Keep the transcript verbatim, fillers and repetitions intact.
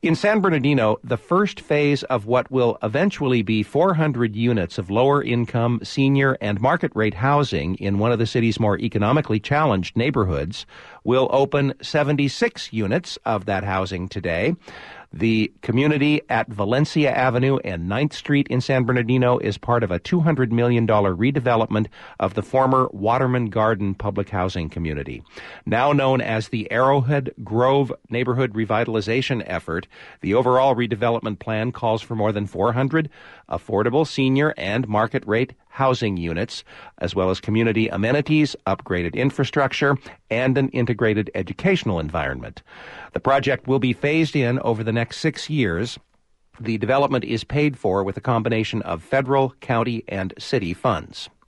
In San Bernardino, the first phase of what will eventually be four hundred units of lower-income, senior, and market-rate housing in one of the city's more economically challenged neighborhoods will open seventy-six units of that housing today. The community at Valencia Avenue and ninth Street in San Bernardino is part of a two hundred million dollars redevelopment of the former Waterman Garden public housing community. Now known as the Arrowhead Grove Neighborhood Revitalization Effort, the overall redevelopment plan calls for more than four hundred affordable senior and market-rate housing units, as well as community amenities, upgraded infrastructure, and an integrated educational environment. The project will be phased in over the next six years. The development is paid for with a combination of federal, county, and city funds.